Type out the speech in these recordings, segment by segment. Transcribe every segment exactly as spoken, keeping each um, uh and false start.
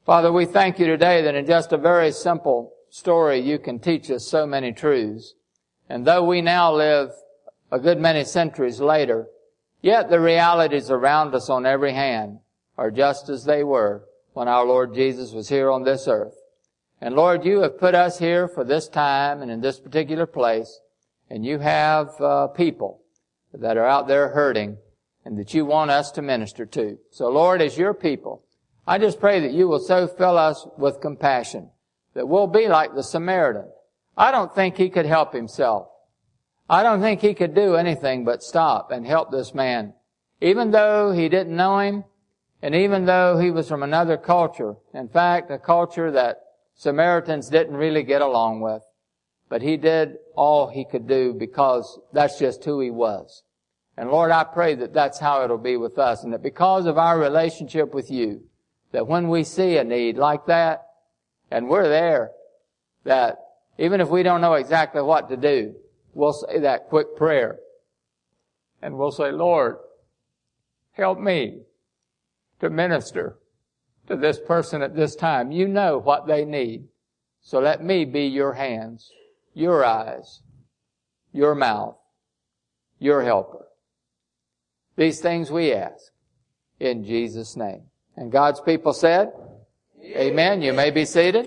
Father, we thank you today that in just a very simple story you can teach us so many truths. And though we now live a good many centuries later, yet the realities around us on every hand are just as they were when our Lord Jesus was here on this earth. And Lord, you have put us here for this time and in this particular place, and you have uh, people that are out there hurting and that you want us to minister to. So Lord, as your people, I just pray that you will so fill us with compassion that we'll be like the Samaritan. I don't think he could help himself. I don't think he could do anything but stop and help this man, even though he didn't know him, and even though he was from another culture. In fact, a culture that Samaritans didn't really get along with. But he did all he could do because that's just who he was. And Lord, I pray that that's how it'll be with us, and that because of our relationship with you, that when we see a need like that, and we're there, that even if we don't know exactly what to do, we'll say that quick prayer. And we'll say, Lord, help me to minister to this person at this time. You know what they need. So let me be your hands, your eyes, your mouth, your helper. These things we ask in Jesus' name. And God's people said, Amen. You may be seated.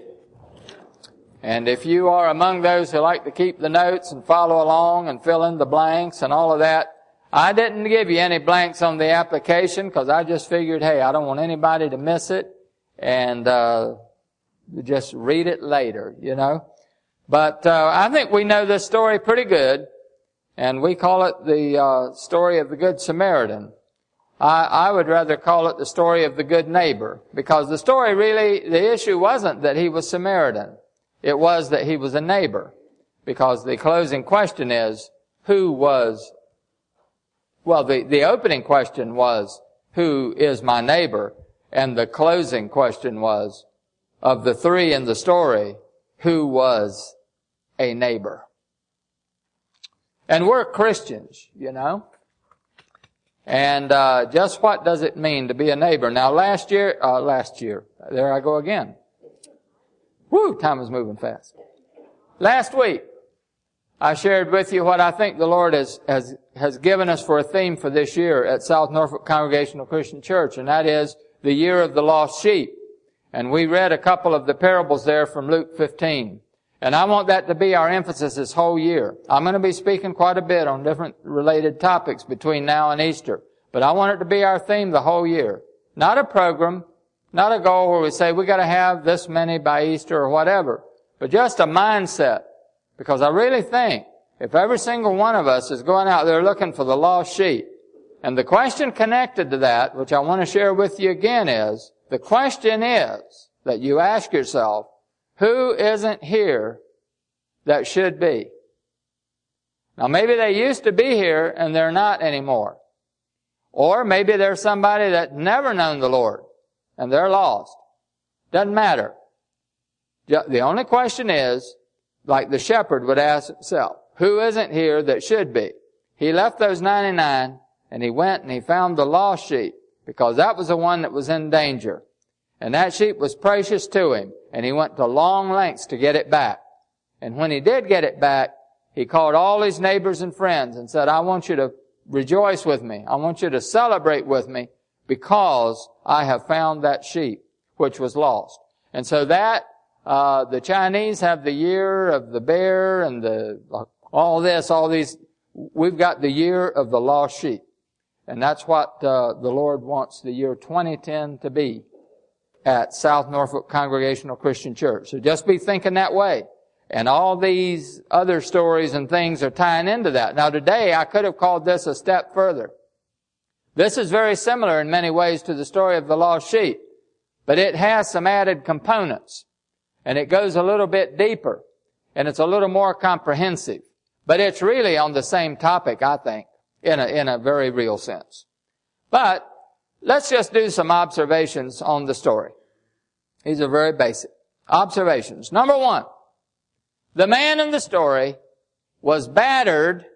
And if you are among those who like to keep the notes and follow along and fill in the blanks and all of that, I didn't give you any blanks on the application because I just figured, hey, I don't want anybody to miss it, and uh just read it later, you know. But uh I think we know this story pretty good, and we call it the uh story of the Good Samaritan. I, I would rather call it the story of the good neighbor, because the story really, the issue wasn't that he was Samaritan. It was that he was a neighbor, because the closing question is, who was, well, the, the opening question was, who is my neighbor? And the closing question was, of the three in the story, who was a neighbor? And we're Christians, you know. And uh just what does it mean to be a neighbor? Now last year, uh last year, there I go again. Woo, time is moving fast. Last week, I shared with you what I think the Lord has, has, has given us for a theme for this year at South Norfolk Congregational Christian Church, and that is the year of the lost sheep. And we read a couple of the parables there from Luke fifteen. And I want that to be our emphasis this whole year. I'm going to be speaking quite a bit on different related topics between now and Easter. But I want it to be our theme the whole year. Not a program, not a goal where we say we got to have this many by Easter or whatever. But just a mindset. Because I really think if every single one of us is going out there looking for the lost sheep, and the question connected to that, which I want to share with you again, is, the question is that you ask yourself, who isn't here that should be? Now maybe they used to be here and they're not anymore. Or maybe there's somebody that never known the Lord and they're lost. Doesn't matter. The only question is, like the shepherd would ask himself, who isn't here that should be? He left those ninety-nine and he went and he found the lost sheep, because that was the one that was in danger. And that sheep was precious to him, and he went to long lengths to get it back. And when he did get it back, he called all his neighbors and friends and said, I want you to rejoice with me. I want you to celebrate with me, because I have found that sheep which was lost. And so that, uh, the Chinese have the year of the bear and the, all this, all these, we've got the year of the lost sheep. And that's what, uh, the Lord wants the year twenty ten to be at South Norfolk Congregational Christian Church. So just be thinking that way. And all these other stories and things are tying into that. Now today, I could have called this a step further. This is very similar in many ways to the story of the lost sheep, but it has some added components. And it goes a little bit deeper, and it's a little more comprehensive. But it's really on the same topic, I think, in a, in a very real sense. But let's just do some observations on the story. These are very basic observations. Number one, the man in the story was battered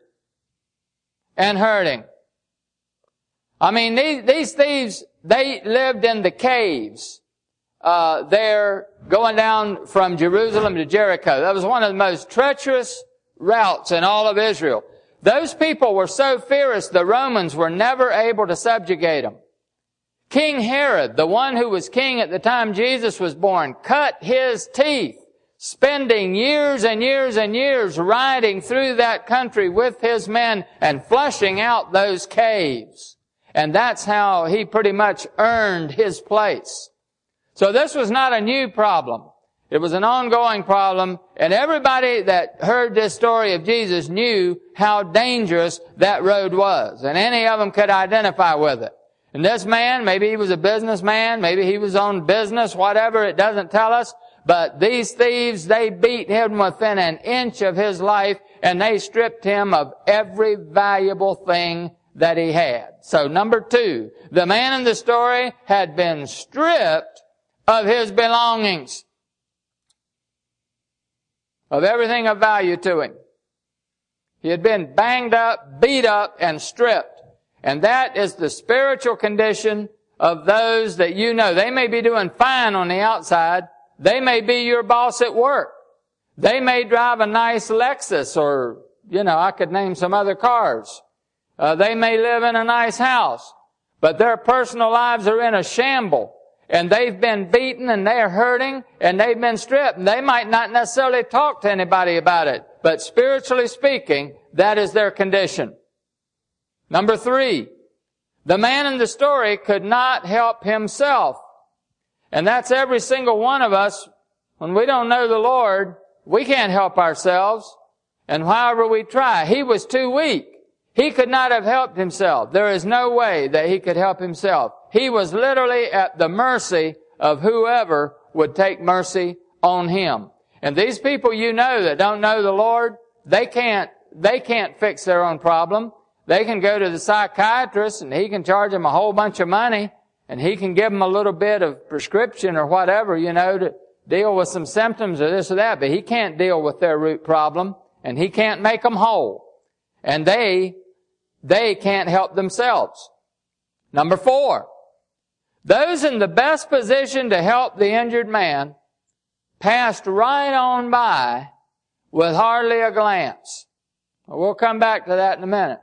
and hurting. I mean, these, these thieves, they lived in the caves uh, there going down from Jerusalem to Jericho. That was one of the most treacherous routes in all of Israel. Those people were so fierce, the Romans were never able to subjugate them. King Herod, the one who was king at the time Jesus was born, cut his teeth, spending years and years and years riding through that country with his men and flushing out those caves. And that's how he pretty much earned his place. So this was not a new problem. It was an ongoing problem, and everybody that heard this story of Jesus knew how dangerous that road was, and any of them could identify with it. And this man, maybe he was a businessman, maybe he was on business, whatever, it doesn't tell us, but these thieves, they beat him within an inch of his life, and they stripped him of every valuable thing that he had. So number two, the man in the story had been stripped of his belongings, of everything of value to him. He had been banged up, beat up, and stripped. And that is the spiritual condition of those that you know. They may be doing fine on the outside. They may be your boss at work. They may drive a nice Lexus, or, you know, I could name some other cars. Uh, they may live in a nice house, but their personal lives are in a shamble. And they've been beaten, and they're hurting, and they've been stripped. And they might not necessarily talk to anybody about it, but spiritually speaking, that is their condition. Number three, the man in the story could not help himself. And that's every single one of us. When we don't know the Lord, we can't help ourselves. And however we try, he was too weak. He could not have helped himself. There is no way that he could help himself. He was literally at the mercy of whoever would take mercy on him. And these people you know that don't know the Lord, they can't, they can't fix their own problem. They can go to the psychiatrist, and he can charge them a whole bunch of money, and he can give them a little bit of prescription or whatever, you know, to deal with some symptoms or this or that, but he can't deal with their root problem, and he can't make them whole. And they, they can't help themselves. Number four, those in the best position to help the injured man passed right on by with hardly a glance. We'll come back to that in a minute.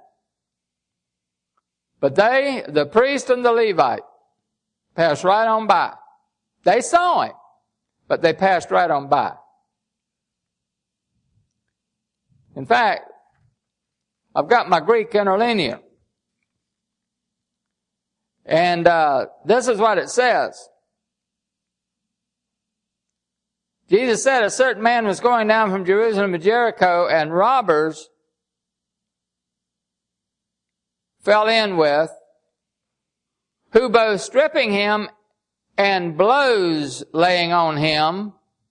But they, the priest and the Levite, passed right on by. They saw him, but they passed right on by. In fact, I've got my Greek interlinear. And uh this is what it says. Jesus said a certain man was going down from Jerusalem to Jericho, and robbers fell in with, who both stripping him and blows laying on him,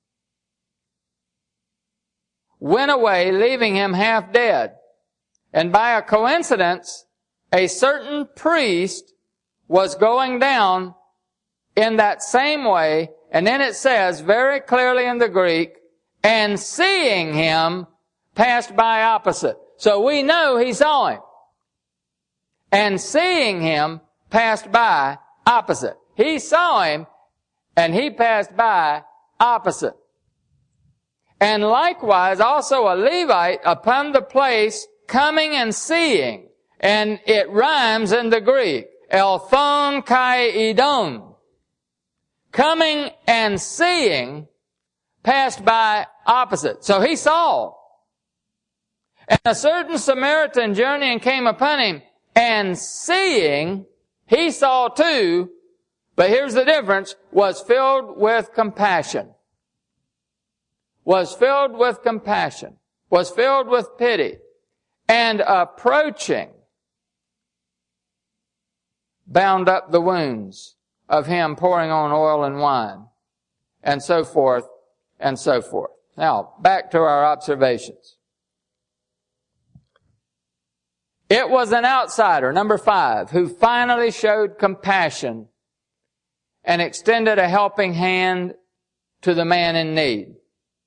went away, leaving him half dead. And by a coincidence, a certain priest was going down in that same way, and then it says very clearly in the Greek, and seeing him, passed by opposite. So we know he saw him. And seeing him, passed by opposite. He saw him, and he passed by opposite. And likewise also a Levite upon the place coming and seeing, and it rhymes in the Greek, elphon kai idon. Coming and seeing, passed by opposite. So he saw. And a certain Samaritan journeying came upon him, and seeing, he saw too, but here's the difference, was filled with compassion. Was filled with compassion. Was filled with pity. And approaching, bound up the wounds of him, pouring on oil and wine, and so forth, and so forth. Now, back to our observations. It was an outsider, number five, who finally showed compassion and extended a helping hand to the man in need.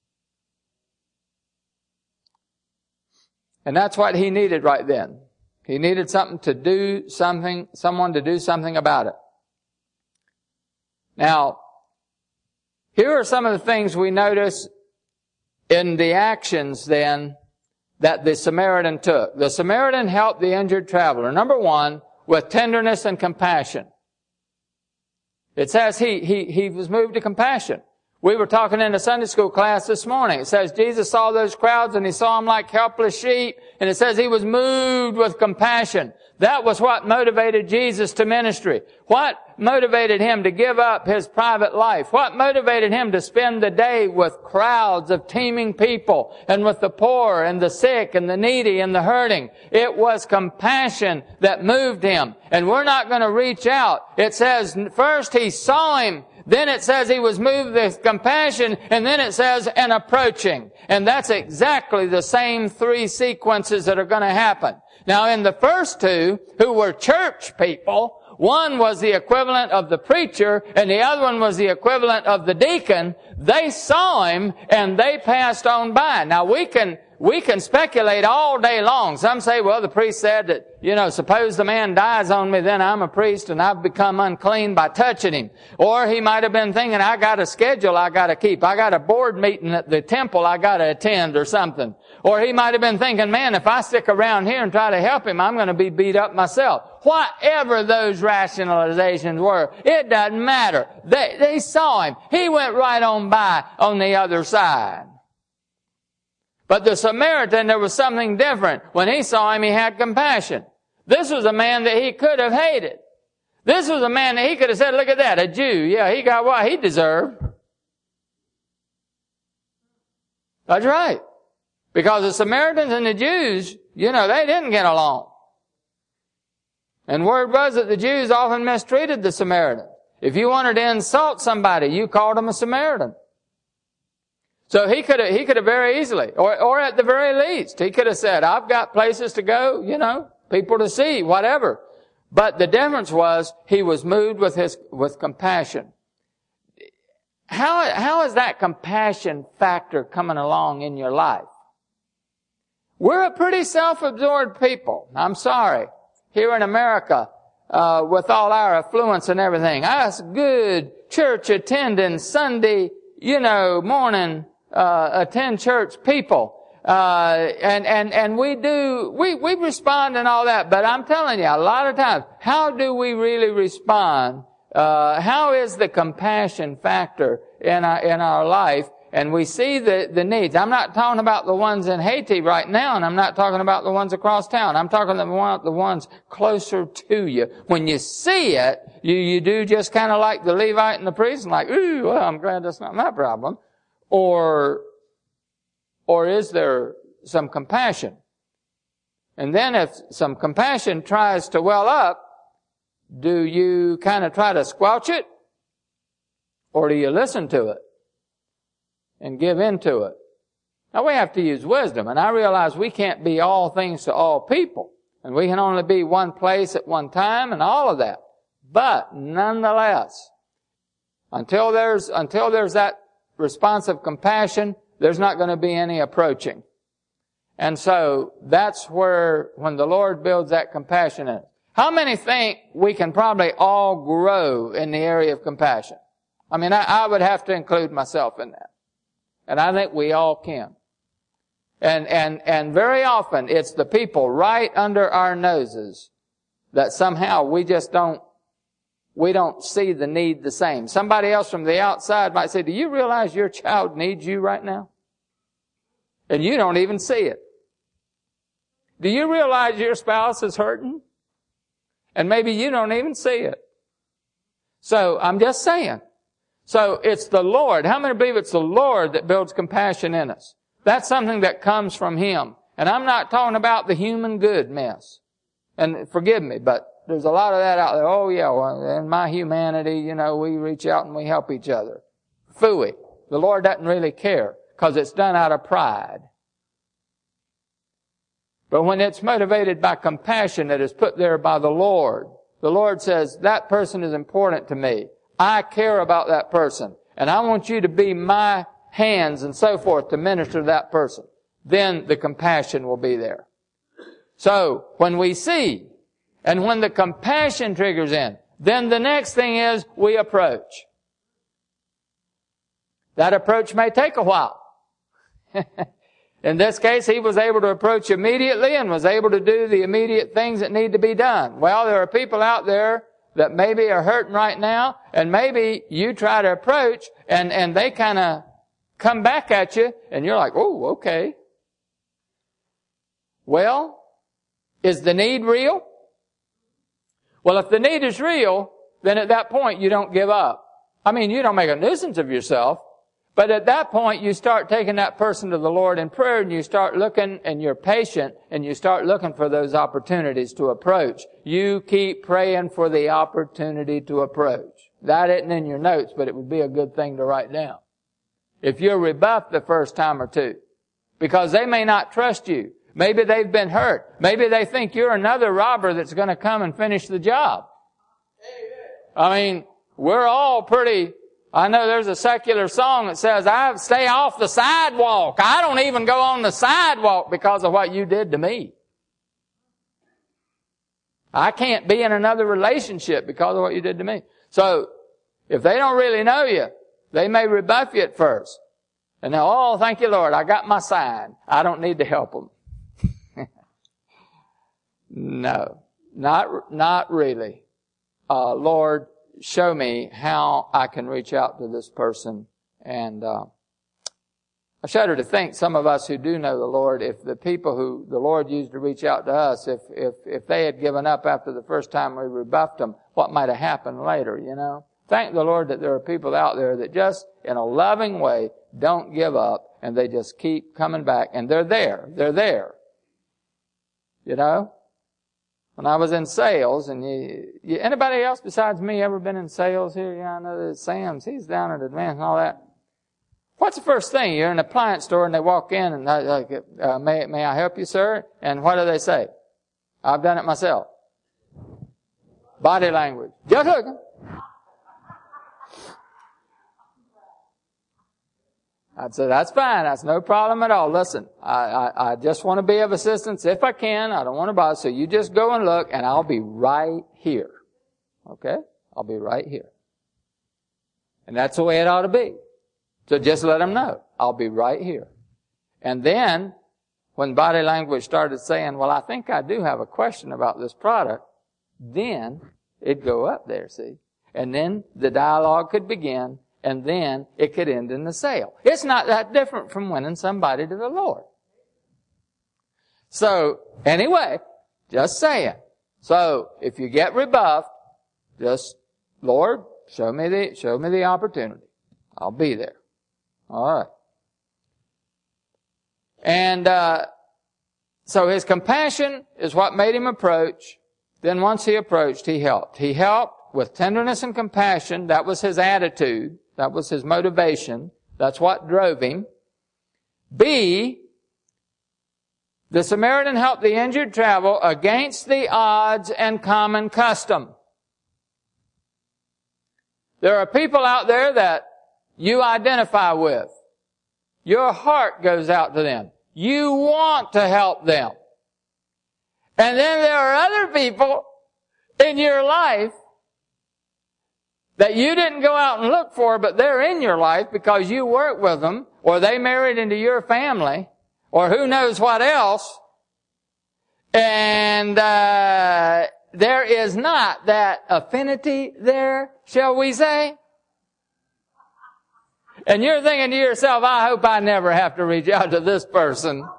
And that's what he needed right then. He needed something to do something, someone to do something about it. Now, Here are some of the things we notice in the actions then that the Samaritan took. The Samaritan helped the injured traveler. Number one, with tenderness and compassion. It says he, he, he was moved to compassion. We were talking in a Sunday school class this morning. It says Jesus saw those crowds and he saw them like helpless sheep. And it says he was moved with compassion. That was what motivated Jesus to ministry. What motivated him to give up his private life? What motivated him to spend the day with crowds of teeming people and with the poor and the sick and the needy and the hurting? It was compassion that moved him. And we're not going to reach out. It says first he saw him. Then it says he was moved with compassion, and then it says, and approaching. And that's exactly the same three sequences that are going to happen. Now in the first two, who were church people, one was the equivalent of the preacher, and the other one was the equivalent of the deacon. They saw him, and they passed on by. Now we can, we can speculate all day long. Some say, well, the priest said that, you know, suppose the man dies on me, then I'm a priest and I've become unclean by touching him. Or he might have been thinking, I got a schedule I got to keep. I got a board meeting at the temple I got to attend or something. Or he might have been thinking, man, if I stick around here and try to help him, I'm going to be beat up myself. Whatever those rationalizations were, it doesn't matter. They, they saw him. He went right on by on the other side. But the Samaritan, there was something different. When he saw him, he had compassion. This was a man that he could have hated. This was a man that he could have said, look at that, a Jew. Yeah, he got what he deserved. That's right. Because the Samaritans and the Jews, you know, they didn't get along. And word was that the Jews often mistreated the Samaritan. If you wanted to insult somebody, you called them a Samaritan. So he could have, he could have very easily, or, or at the very least, he could have said, I've got places to go, you know, people to see, whatever. But the difference was, he was moved with his, with compassion. How, how is that compassion factor coming along in your life? We're a pretty self-absorbed people. I'm sorry. Here in America, uh, with all our affluence and everything, us good church attending Sunday, you know, morning, uh, attend church people. Uh, and, and, and we do, we, we respond and all that, but I'm telling you, a lot of times, how do we really respond? Uh, how is the compassion factor in our, in our life? And we see the, the needs. I'm not talking about the ones in Haiti right now, and I'm not talking about the ones across town. I'm talking about the ones closer to you. When you see it, you, you do just kind of like the Levite and the priest, and like, ooh, well, I'm glad that's not my problem. Or, or is there some compassion? And then if some compassion tries to well up, do you kind of try to squelch it? Or do you listen to it and give in to it? Now we have to use wisdom, and I realize we can't be all things to all people, and we can only be one place at one time and all of that. But nonetheless, until there's, until there's that response of compassion, there's not going to be any approaching. And so that's where, when the Lord builds that compassion in us. How many think we can probably all grow in the area of compassion? I mean, I, I would have to include myself in that. And I think we all can. And, and, and very often it's the people right under our noses that somehow we just don't, we don't see the need the same. Somebody else from the outside might say, do you realize your child needs you right now? And you don't even see it. Do you realize your spouse is hurting? And maybe you don't even see it. So I'm just saying. So it's the Lord. How many believe it's the Lord that builds compassion in us? That's something that comes from Him. And I'm not talking about the human good mess. And forgive me, but there's a lot of that out there. Oh yeah, well, in my humanity, you know, we reach out and we help each other. Phooey. The Lord doesn't really care, because it's done out of pride. But when it's motivated by compassion that is put there by the Lord, the Lord says, that person is important to me. I care about that person, and I want you to be my hands and so forth to minister to that person. Then the compassion will be there. So, when we see, and when the compassion triggers in, then the next thing is we approach. That approach may take a while. In this case, he was able to approach immediately and was able to do the immediate things that need to be done. Well, there are people out there that maybe are hurting right now, and maybe you try to approach, and, and they kind of come back at you, and you're like, oh, okay. Well, is the need real? Well, if the need is real, then at that point you don't give up. I mean, you don't make a nuisance of yourself, but at that point you start taking that person to the Lord in prayer, and you start looking, and you're patient, and you start looking for those opportunities to approach. You keep praying for the opportunity to approach. That isn't in your notes, but it would be a good thing to write down. If you're rebuffed the first time or two, because they may not trust you. Maybe they've been hurt. Maybe they think you're another robber that's going to come and finish the job. I mean, we're all pretty, I know there's a secular song that says, I stay off the sidewalk. I don't even go on the sidewalk because of what you did to me. I can't be in another relationship because of what you did to me. So, if they don't really know you, they may rebuff you at first. And they'll, oh, thank you, Lord, I got my sign. I don't need to help them. No, not, not really. Uh, Lord, show me how I can reach out to this person. And, uh, I shudder to think some of us who do know the Lord, if the people who the Lord used to reach out to us, if, if, if they had given up after the first time we rebuffed them, what might have happened later, you know? Thank the Lord that there are people out there that just, in a loving way, don't give up, and they just keep coming back, and they're there. They're there. You know? When I was in sales, and you, you, anybody else besides me ever been in sales here? Yeah, I know that Sam's, he's down at Advance and all that. What's the first thing? You're in an appliance store and they walk in and they like, uh, may, may I help you, sir? And what do they say? I've done it myself. Body language. Just looking. I'd say, that's fine. That's no problem at all. Listen, I, I, I just want to be of assistance if I can. I don't want to bother. So you just go and look, and I'll be right here. Okay? I'll be right here. And that's the way it ought to be. So just let them know. I'll be right here. And then, when body language started saying, well, I think I do have a question about this product, then it'd go up there, see? And then the dialogue could begin. And then it could end in the sale. It's not that different from winning somebody to the Lord. So, anyway, just saying. So, if you get rebuffed, just, Lord, show me the, show me the opportunity. I'll be there. Alright. And, uh, so his compassion is what made him approach. Then once he approached, he helped. He helped with tenderness and compassion. That was his attitude. That was his motivation. That's what drove him. B, the Samaritan helped the injured travel against the odds and common custom. There are people out there that you identify with. Your heart goes out to them. You want to help them. And then there are other people in your life that you didn't go out and look for, but they're in your life because you work with them, or they married into your family, or who knows what else. And uh there is not that affinity there, shall we say? And you're thinking to yourself, I hope I never have to reach out to this person.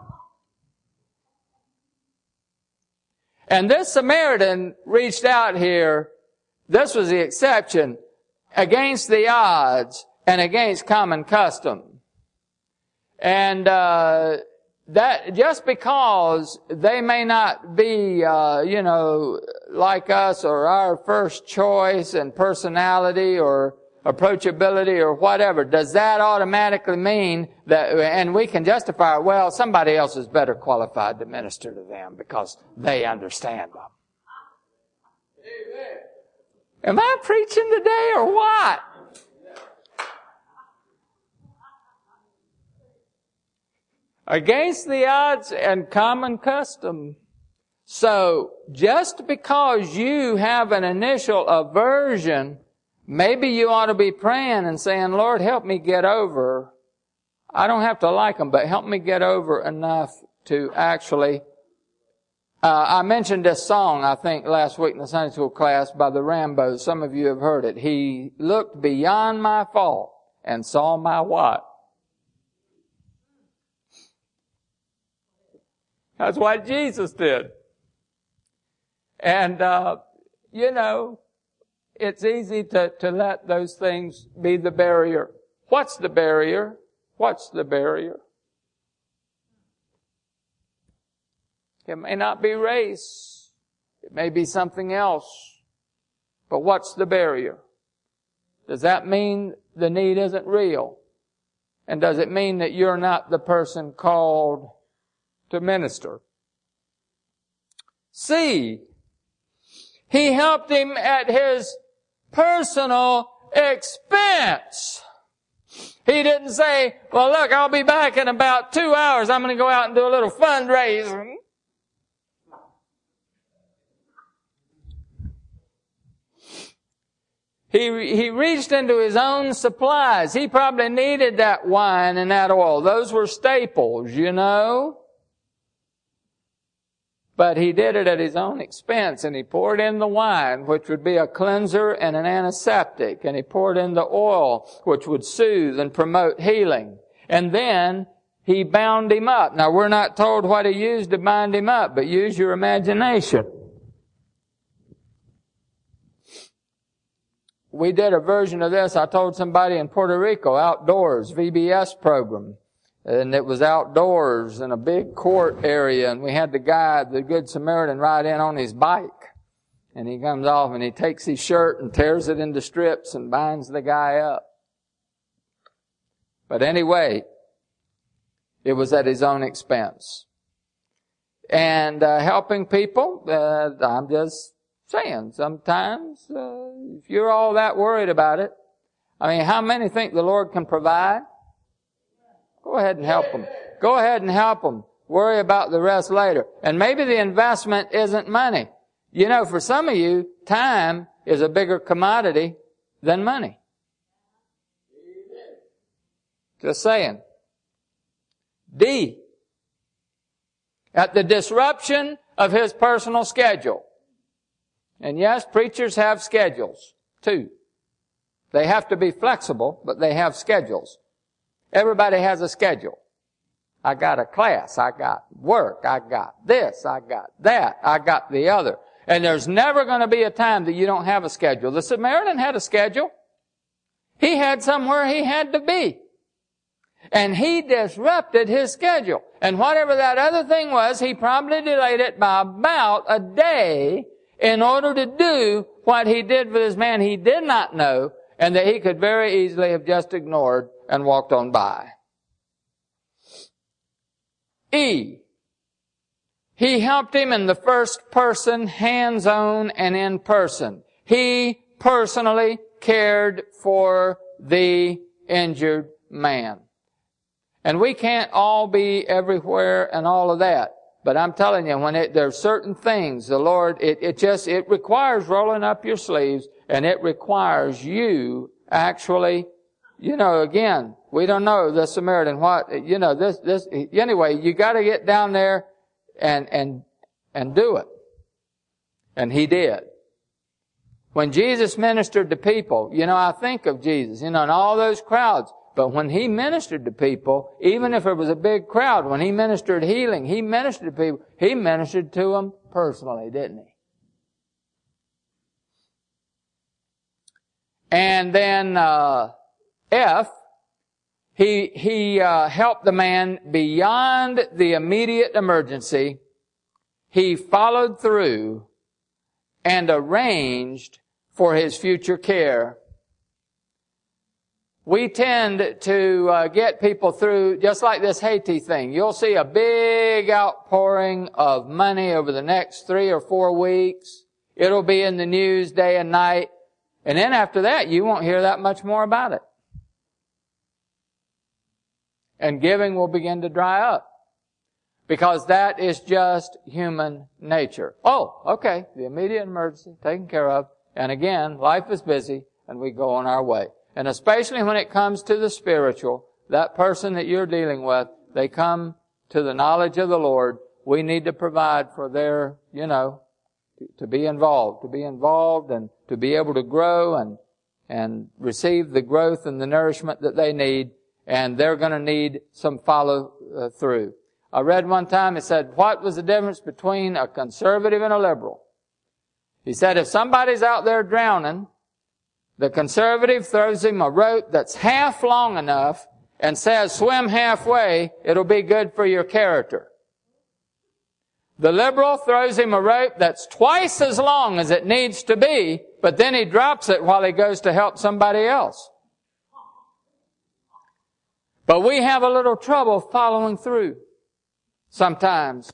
And this Samaritan reached out here. This was the exception. Against the odds and against common custom. And uh that just because they may not be, uh, you know, like us or our first choice and personality or approachability or whatever, does that automatically mean that, and we can justify, well, somebody else is better qualified to minister to them because they understand them. Amen. Am I preaching today or what? Against the odds and common custom. So, just because you have an initial aversion maybe you ought to be praying and saying, Lord, help me get over. I don't have to like them, but help me get over enough to actually... Uh, I mentioned this song, I think, last week in the Sunday school class by the Rambos. Some of you have heard it. He looked beyond my fault and saw my what? That's what Jesus did. And, uh, you know, it's easy to, to let those things be the barrier. What's the barrier? What's the barrier? It may not be race. It may be something else. But what's the barrier? Does that mean the need isn't real? And does it mean that you're not the person called to minister? C, he helped him at his personal expense. He didn't say, well, look, I'll be back in about two hours. I'm going to go out and do a little fundraising. He, he reached into his own supplies. He probably needed that wine and that oil. Those were staples, you know. But he did it at his own expense, and he poured in the wine, which would be a cleanser and an antiseptic, and he poured in the oil, which would soothe and promote healing. And then he bound him up. Now, we're not told what he used to bind him up, but use your imagination. We did a version of this, I told somebody in Puerto Rico, outdoors, V B S program. And it was outdoors in a big court area, and we had the guy, the Good Samaritan, ride in on his bike. And he comes off and he takes his shirt and tears it into strips and binds the guy up. But anyway, it was at his own expense. And uh, helping people, uh, I'm just saying, sometimes uh, if you're all that worried about it, I mean, how many think the Lord can provide? Go ahead and help them. Go ahead and help them. Worry about the rest later. And maybe the investment isn't money. You know, for some of you, time is a bigger commodity than money. Just saying. D, at the disruption of his personal schedule. And yes, preachers have schedules, too. They have to be flexible, but they have schedules. Everybody has a schedule. I got a class, I got work, I got this, I got that, I got the other. And there's never going to be a time that you don't have a schedule. The Samaritan had a schedule. He had somewhere he had to be. And he disrupted his schedule. And whatever that other thing was, he probably delayed it by about a day in order to do what he did for this man he did not know, and that he could very easily have just ignored and walked on by. E, he helped him in the first person, hands-on and in person. He personally cared for the injured man. And we can't all be everywhere and all of that. But I'm telling you, when it, there's certain things, the Lord, it, it just, it requires rolling up your sleeves, and it requires you actually, you know, again, we don't know the Samaritan, what, you know, this, this, anyway, you gotta get down there and, and, and do it. And he did. When Jesus ministered to people, you know, I think of Jesus, you know, and all those crowds, but when he ministered to people, even if it was a big crowd, when he ministered healing, he ministered to people, he ministered to them personally, didn't he? And then, uh, F, he, he, uh, helped the man beyond the immediate emergency. He followed through and arranged for his future care. We tend to uh, get people through, just like this Haiti thing. You'll see a big outpouring of money over the next three or four weeks. It'll be in the news day and night. And then after that, you won't hear that much more about it. And giving will begin to dry up. Because that is just human nature. Oh, okay, the immediate emergency taken care of. And again, life is busy. and we go on our way. And especially when it comes to the spiritual, that person that you're dealing with, they come to the knowledge of the Lord. We need to provide for their, you know, to be involved, to be involved and to be able to grow and, and receive the growth and the nourishment that they need. And they're going to need some follow uh, through. I read one time, it said, what was the difference between a conservative and a liberal? He said, if somebody's out there drowning, the conservative throws him a rope that's half long enough and says, swim halfway, it'll be good for your character. The liberal throws him a rope that's twice as long as it needs to be, but then he drops it while he goes to help somebody else. But we have a little trouble following through sometimes.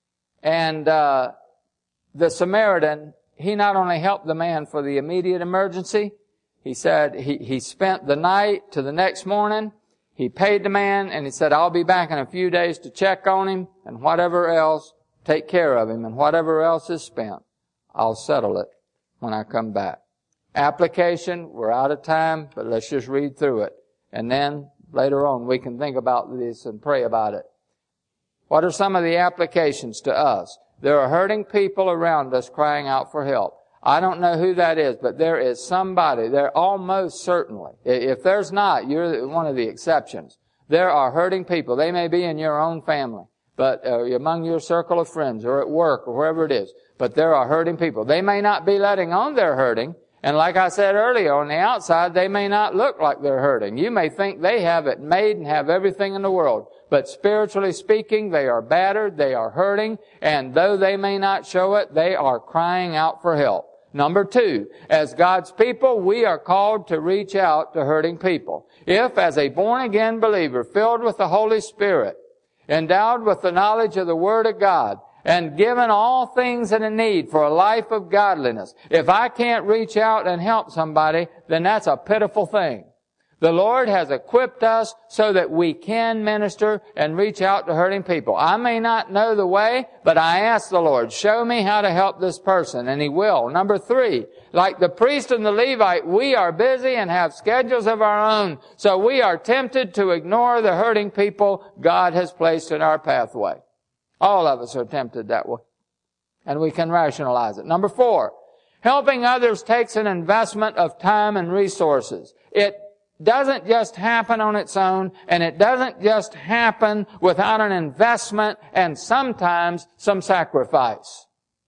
And uh the Samaritan, he not only helped the man for the immediate emergency, he said he, he spent the night to the next morning. He paid the man and he said, I'll be back in a few days to check on him and whatever else, take care of him, and whatever else is spent, I'll settle it when I come back. Application, we're out of time, but let's just read through it. And then later on we can think about this and pray about it. What are some of the applications to us? There are hurting people around us crying out for help. I don't know who that is, but there is somebody, there almost certainly. If there's not, you're one of the exceptions. There are hurting people. They may be in your own family, but uh, among your circle of friends or at work or wherever it is. But there are hurting people. They may not be letting on they're hurting. And like I said earlier, on the outside, they may not look like they're hurting. You may think they have it made and have everything in the world. But spiritually speaking, they are battered, they are hurting, and though they may not show it, they are crying out for help. Number two, as God's people, we are called to reach out to hurting people. If, as a born-again believer, filled with the Holy Spirit, endowed with the knowledge of the Word of God, and given all things in a need for a life of godliness, if I can't reach out and help somebody, then that's a pitiful thing. The Lord has equipped us so that we can minister and reach out to hurting people. I may not know the way, but I ask the Lord, show me how to help this person, and He will. Number three, like the priest and the Levite, we are busy and have schedules of our own, so we are tempted to ignore the hurting people God has placed in our pathway. All of us are tempted that way, and we can rationalize it. Number four, helping others takes an investment of time and resources. It doesn't just happen on its own, and it doesn't just happen without an investment and sometimes some sacrifice.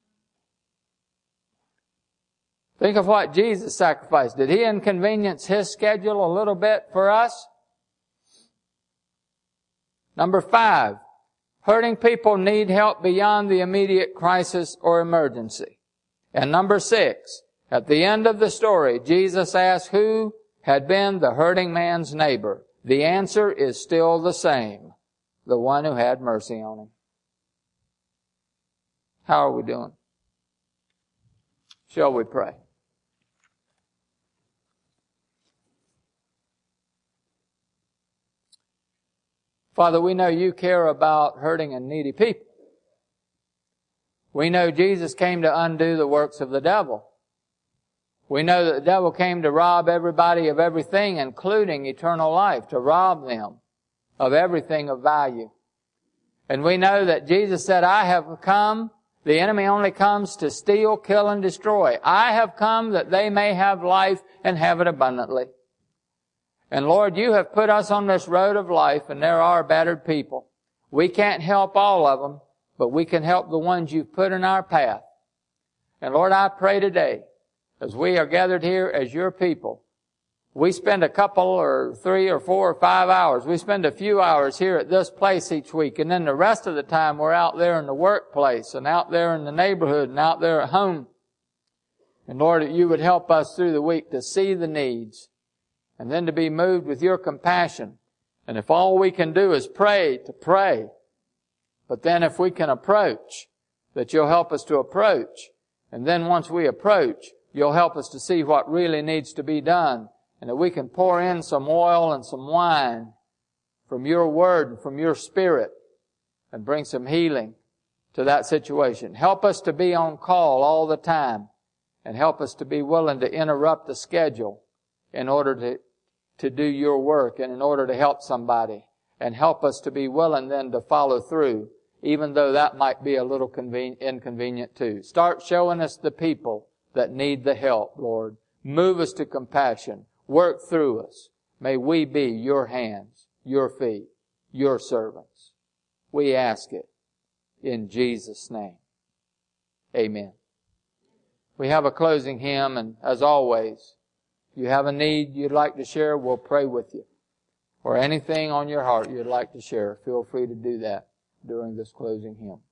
Think of what Jesus sacrificed. Did He inconvenience His schedule a little bit for us? Number five, hurting people need help beyond the immediate crisis or emergency. And number six, at the end of the story, Jesus asked who had been the hurting man's neighbor. The answer is still the same. The one who had mercy on him. How are we doing? Shall we pray? Father, we know You care about hurting and needy people. We know Jesus came to undo the works of the devil. We know that the devil came to rob everybody of everything, including eternal life, to rob them of everything of value. And we know that Jesus said, I have come, the enemy only comes to steal, kill, and destroy. I have come that they may have life and have it abundantly. And Lord, You have put us on this road of life, and there are battered people. We can't help all of them, but we can help the ones You've put in our path. And Lord, I pray today, as we are gathered here as Your people, we spend a couple or three or four or five hours. We spend a few hours here at this place each week, and then the rest of the time we're out there in the workplace and out there in the neighborhood and out there at home. And Lord, that You would help us through the week to see the needs and then to be moved with Your compassion. And if all we can do is pray, to pray. But then if we can approach, that You'll help us to approach. And then once we approach, You'll help us to see what really needs to be done, and that we can pour in some oil and some wine from Your Word and from Your Spirit and bring some healing to that situation. Help us to be on call all the time, and help us to be willing to interrupt the schedule in order to, to do your work and in order to help somebody. And help us to be willing then to follow through, even though that might be a little conven- inconvenient too. Start showing us the people that need the help, Lord. Move us to compassion. Work through us. May we be your hands, your feet, your servants. We ask it in Jesus' name. Amen. We have a closing hymn, and as always, if you have a need you'd like to share, we'll pray with you. Or anything on your heart you'd like to share, feel free to do that during this closing hymn.